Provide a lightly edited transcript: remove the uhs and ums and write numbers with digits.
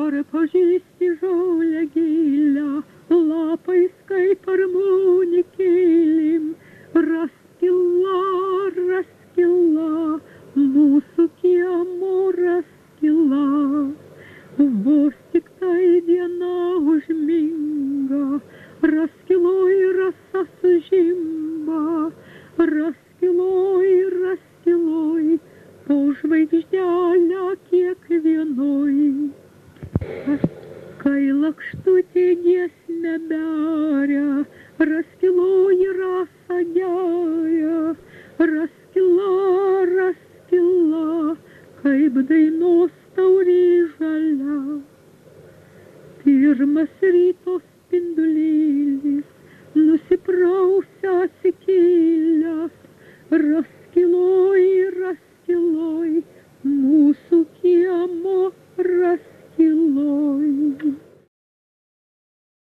ar pažįsti žolę gilią, lapais kaip armonikėlim, raskila, mūsų kiemo raskila. Vos tik tai diena užminga, raskiloj rasa sužimba, raskiloj, po žvaigždelę kiekvienoj. Kai lakštutė giesmę beria,